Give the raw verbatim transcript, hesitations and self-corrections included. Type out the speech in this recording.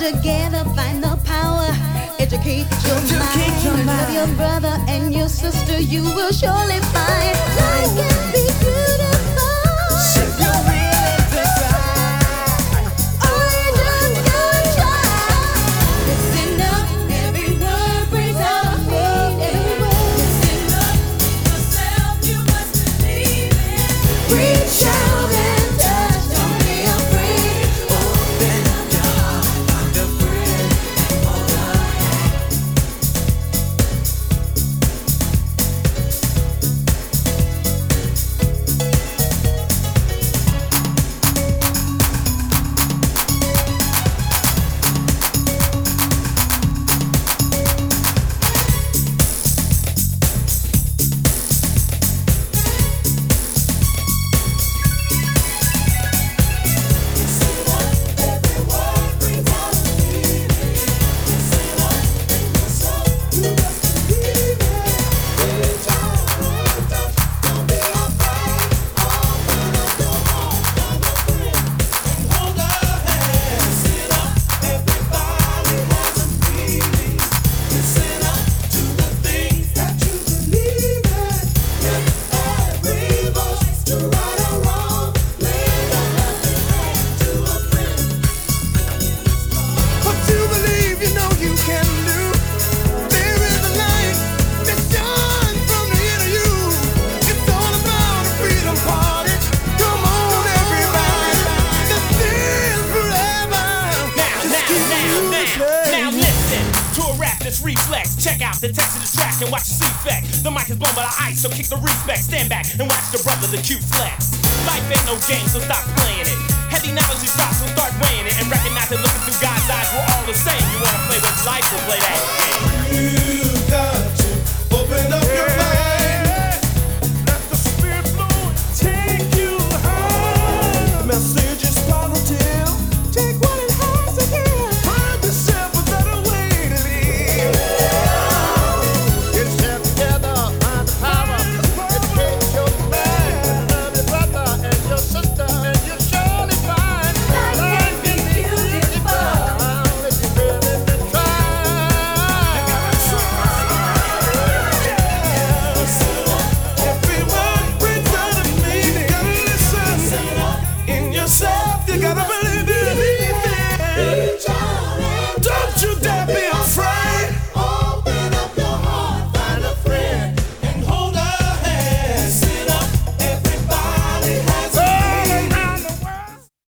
together, find the power, educate your Educate your mind. Love mind. your brother and your sister, you will surely find life can be beautiful. If you're willing to try. Oh, you just gotta try. Listen up, every word brings out a meaning. Listen up, yourself, you must believe it. Reach out and touch, don't be afraid. Open up your heart, find a friend. What you believe, you know you can do. There is a light that shines from the inner you. It's all about a freedom party. Come on, everybody. This is forever. Now, Just now, keep now, now, moving. now listen to a rap that's reflex. Check out the text of the track and watch the C-Effect. The mic is blown by the ice, so kick the respect. Stand back and watch the brother, the Q flex. Life ain't no game, so stop playing it. Heavy knowledge is dropped, so start weighing it. And recognize that looking through God's eyes, we're all the same. You wanna play with life, we'll play that.